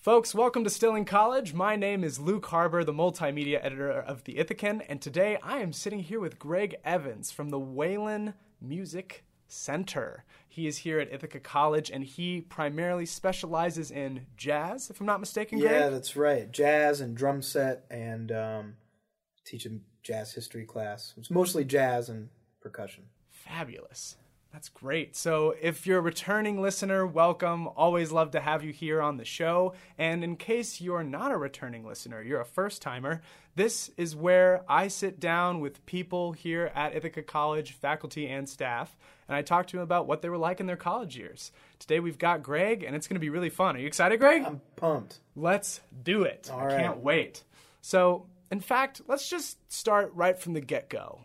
Folks, welcome to Still in College. My name is Luke Harbour, the multimedia editor of The Ithacan, and today I am sitting here with Greg Evans from the Wayland Music Center. He is here at Ithaca College, and he primarily specializes in jazz, if I'm not mistaken, Greg? Yeah, that's right. Jazz and drum set, and teach a jazz history class. It's mostly jazz and percussion. Fabulous. That's great. So if you're a returning listener, welcome. Always love to have you here on the show. And in case you're not a returning listener, you're a first-timer, this is where I sit down with people here at Ithaca College, faculty and staff, and I talk to them about what they were like in their college years. Today we've got Greg, and it's going to be really fun. Are you excited, Greg? I'm pumped. Let's do it. All I right. can't wait. So, in fact, let's just start right from the get-go.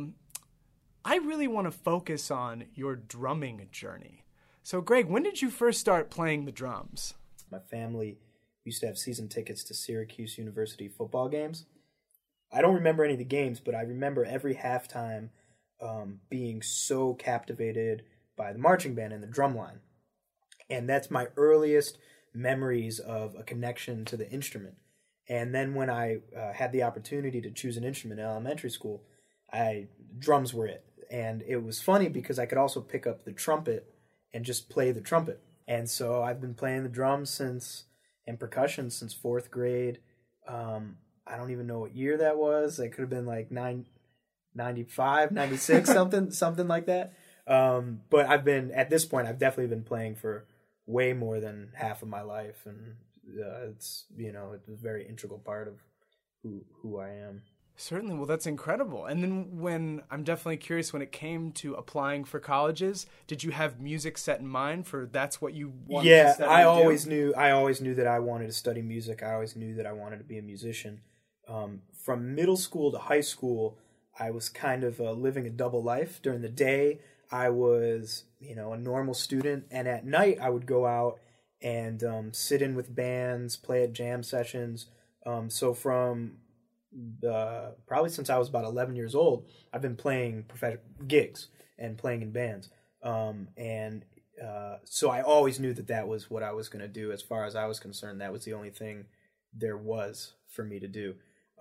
I really want to focus on your drumming journey. So, Greg, when did you first start playing the drums? My family used to have season tickets to Syracuse University football games. I don't remember any of the games, but I remember every halftime being so captivated by the marching band and the drum line. And that's my earliest memories of a connection to the instrument. And then when I had the opportunity to choose an instrument in elementary school, drums were it. And it was funny because I could also pick up the trumpet and just play the trumpet. And so I've been playing the drums and percussion since fourth grade. I don't even know what year that was. It could have been like 95, 96, something like that. But at this point, I've definitely been playing for way more than half of my life. And it's a very integral part of who I am. Certainly. Well, that's incredible. And then I'm definitely curious, when it came to applying for colleges, did you have music set in mind for that's what you wanted to study? Yeah, I always knew that I wanted to study music. I always knew that I wanted to be a musician. From middle school to high school, I was kind of living a double life. During the day, I was, a normal student, and at night I would go out and sit in with bands, play at jam sessions. So from probably since I was about 11 years old, I've been playing gigs and playing in bands. So I always knew that was what I was going to do. As far as I was concerned, that was the only thing there was for me to do.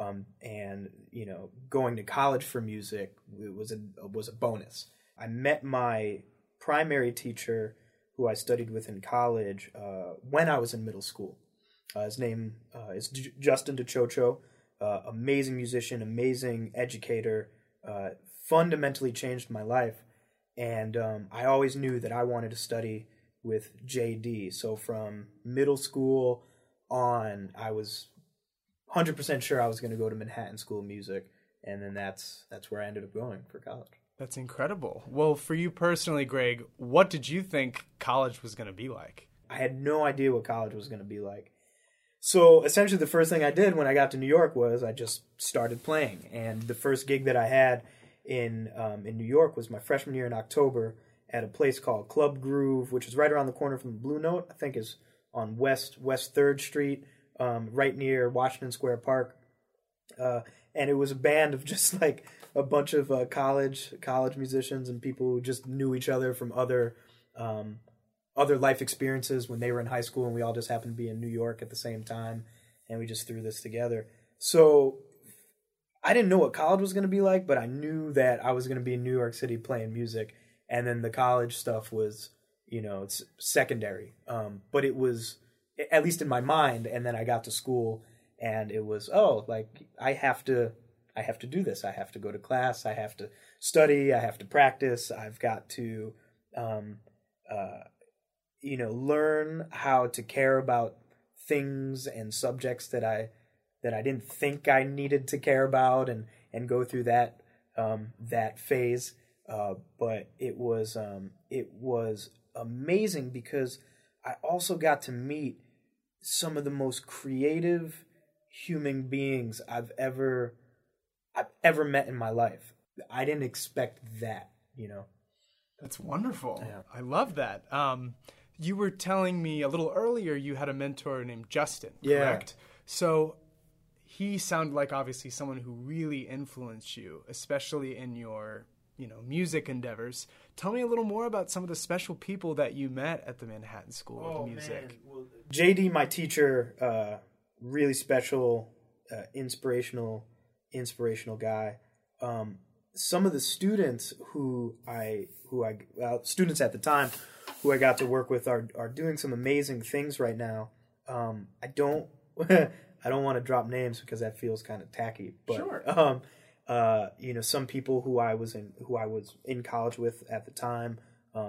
Going to college for music was a bonus. I met my primary teacher, who I studied with in college, when I was in middle school. His name is Justin DeChocho. Amazing musician, amazing educator, fundamentally changed my life. And I always knew that I wanted to study with JD. So from middle school on, I was 100% sure I was going to go to Manhattan School of Music. And then that's where I ended up going for college. That's incredible. Well, for you personally, Greg, what did you think college was going to be like? I had no idea what college was going to be like. So essentially the first thing I did when I got to New York was I just started playing. And the first gig that I had in New York was my freshman year in October at a place called Club Groove, which is right around the corner from the Blue Note. I think is on West 3rd Street, right near Washington Square Park. And it was a band of just like a bunch of college musicians and people who just knew each other from other life experiences when they were in high school, and we all just happened to be in New York at the same time, and we just threw this together. So I didn't know what college was going to be like, but I knew that I was going to be in New York City playing music, and then the college stuff was, it's secondary. But it was, at least in my mind, and then I got to school, and it was, I have to do this. I have to go to class. I have to study. I have to practice. I've got to learn how to care about things and subjects that I didn't think I needed to care about, and go through that phase. But it was amazing because I also got to meet some of the most creative human beings I've ever met in my life. I didn't expect that, That's wonderful. Yeah. I love that. You were telling me a little earlier you had a mentor named Justin, correct? Yeah. So he sounded like obviously someone who really influenced you, especially in your music endeavors. Tell me a little more about some of the special people that you met at the Manhattan School of Music. Man. Well, JD, my teacher, really special, inspirational guy. Some of the students students at the time who I got to work with are doing some amazing things right now. I don't I don't want to drop names because that feels kind of tacky, but sure. Some people who I was in college with at the time,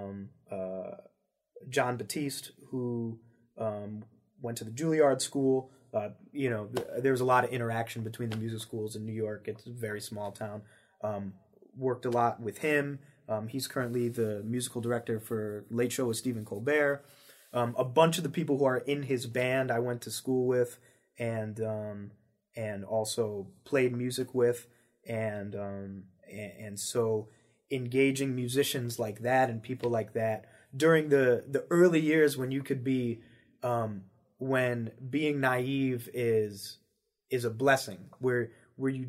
John Batiste, who went to the Juilliard School. There was a lot of interaction between the music schools in New York. It's a very small town. Worked a lot with him. He's currently the musical director for Late Show with Stephen Colbert. A bunch of the people who are in his band I went to school with and also played music with. And so engaging musicians like that and people like that during the early years when you could be when being naive is a blessing, where you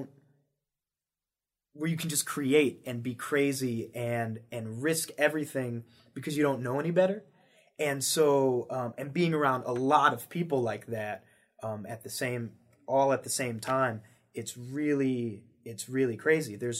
can just create and be crazy and risk everything because you don't know any better. And so and being around a lot of people like that at the same time, it's really crazy. There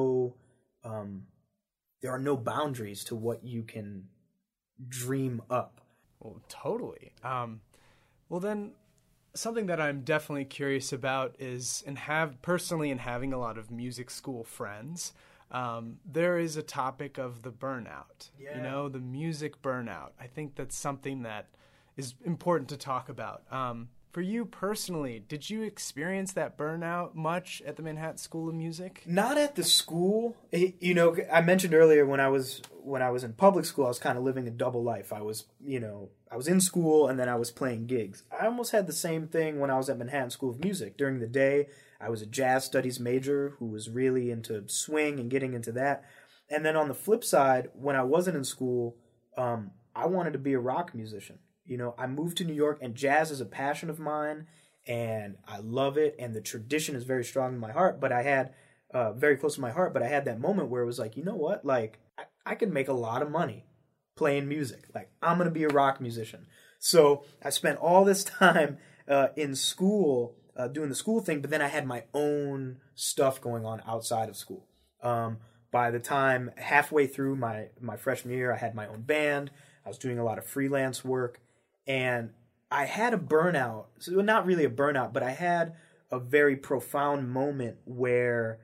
are no boundaries to what you can dream up. Well, totally. Well, then, something that I'm definitely curious about is, having a lot of music school friends, there is a topic of the burnout. Yeah. The music burnout. I think that's something that is important to talk about. For you personally, did you experience that burnout much at the Manhattan School of Music? Not at the school. I mentioned earlier when I was in public school, I was kind of living a double life. I was in school and then I was playing gigs. I almost had the same thing when I was at Manhattan School of Music. During the day, I was a jazz studies major who was really into swing and getting into that. And then on the flip side, when I wasn't in school, I wanted to be a rock musician. I moved to New York, and jazz is a passion of mine, and I love it, and the tradition is very strong in my heart, but I had, very close to my heart, but I had that moment where it was like, you know what, like, I could make a lot of money playing music. Like, I'm going to be a rock musician. So I spent all this time in school doing the school thing, but then I had my own stuff going on outside of school. By the time halfway through my freshman year, I had my own band. I was doing a lot of freelance work. And I had a burnout, so not really a burnout, but I had a very profound moment where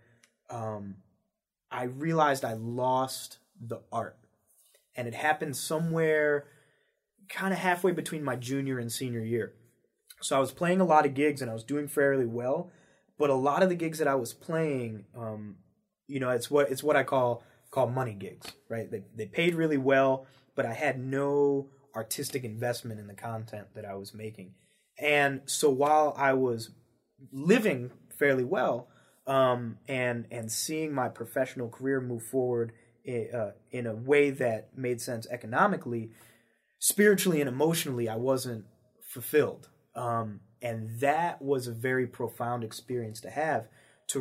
I realized I lost the art. And it happened somewhere kind of halfway between my junior and senior year. So I was playing a lot of gigs and I was doing fairly well, but a lot of the gigs that I was playing, it's what I call money gigs, right? They paid really well, but I had no artistic investment in the content that I was making. And so while I was living fairly well, and seeing my professional career move forward in a way that made sense economically, spiritually and emotionally, I wasn't fulfilled. And that was a very profound experience to have, to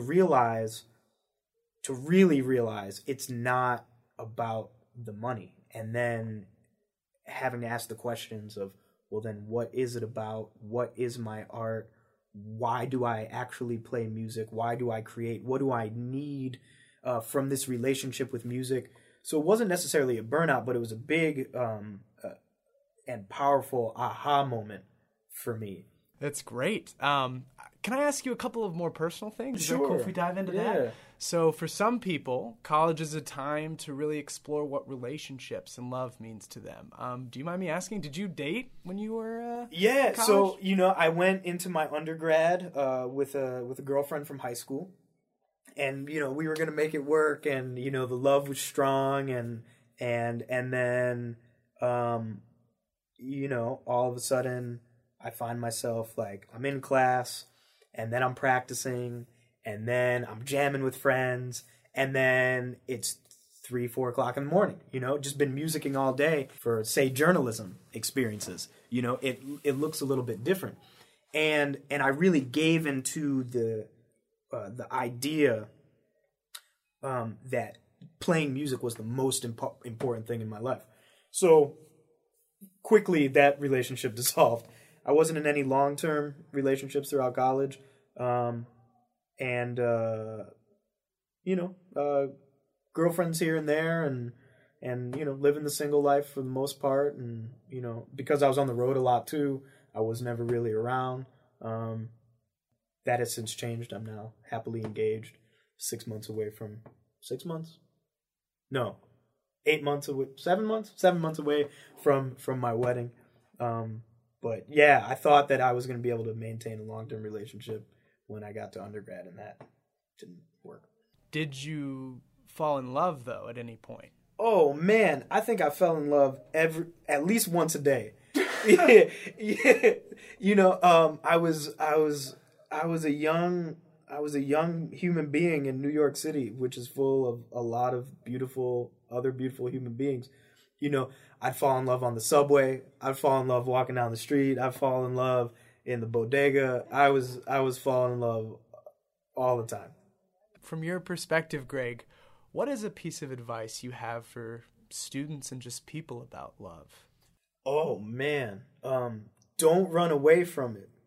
really realize it's not about the money. And then having to ask the questions of, well, then what is it about? What is my art? Why do I actually play music? Why do I create? What do I need from this relationship with music? So it wasn't necessarily a burnout, but it was a big and powerful aha moment for me. That's great. Can I ask you a couple of more personal things? Sure. Is that cool if we dive into that? So for some people, college is a time to really explore what relationships and love means to them. Do you mind me asking, did you date when you were Yeah, in college? So, I went into my undergrad with a girlfriend from high school. And, we were going to make it work, and, the love was strong, and then, all of a sudden I find myself, like, I'm in class, and then I'm practicing, and then I'm jamming with friends, and then it's 3-4 o'clock in the morning, just been musicking all day for, say, journalism experiences. It looks a little bit different. And I really gave into the idea that playing music was the most important thing in my life. So quickly that relationship dissolved. I wasn't in any long-term relationships throughout college. Girlfriends here and there, and living the single life for the most part. And because I was on the road a lot too, I was never really around. That has since changed. I'm now happily engaged, 6 months away from 6 months. No, 8 months away, 7 months, 7 months away from my wedding. But yeah, I thought that I was going to be able to maintain a long-term relationship when I got to undergrad, and that didn't work. Did you fall in love though at any point? Oh man, I think I fell in love at least once a day. Yeah. I was a young human being in New York City, which is full of a lot of other beautiful human beings. I'd fall in love on the subway. I'd fall in love walking down the street. I'd fall in love in the bodega. I was falling in love all the time. From your perspective, Greg, what is a piece of advice you have for students and just people about love? Oh man, don't run away from it.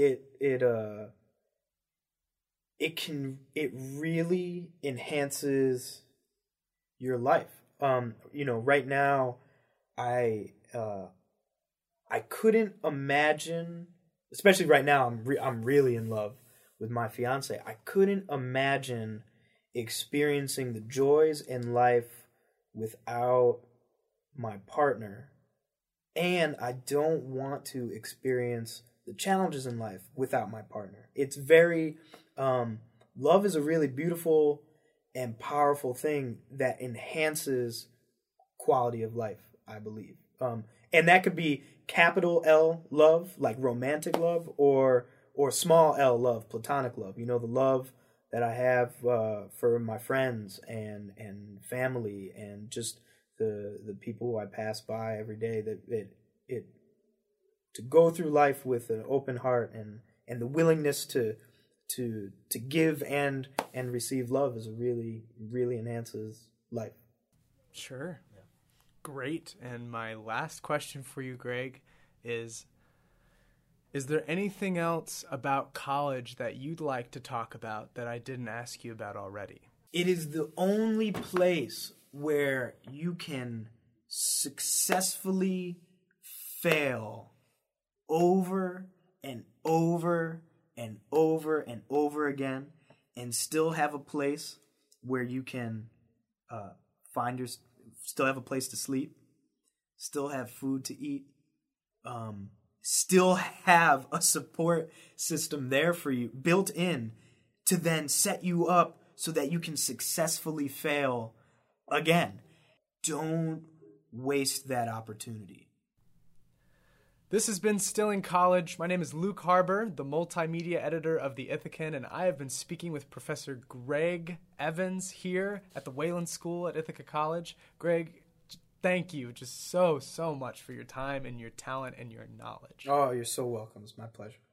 It really enhances your life. Right now, I couldn't imagine, especially right now, I'm really in love with my fiance. I couldn't imagine experiencing the joys in life without my partner. And I don't want to experience the challenges in life without my partner. It's very, love is a really beautiful and powerful thing that enhances quality of life, I believe. And that could be capital L love, like romantic love, or small L love, platonic love. The love that I have for my friends and family and just the people who I pass by every day. That it to go through life with an open heart and the willingness to give and receive love is really enhances life. Sure. Yeah. Great. And my last question for you, Greg, is there anything else about college that you'd like to talk about that I didn't ask you about already? It is the only place where you can successfully fail over and over and over and over again and still have a place where you can still have a place to sleep, still have food to eat, still have a support system there for you built in to then set you up so that you can successfully fail again. Don't waste that opportunity. This has been Still in College. My name is Luke Harbour, the multimedia editor of the Ithacan, and I have been speaking with Professor Greg Evans here at the Wayland School at Ithaca College. Greg, thank you just so much for your time and your talent and your knowledge. Oh, you're so welcome. It's my pleasure.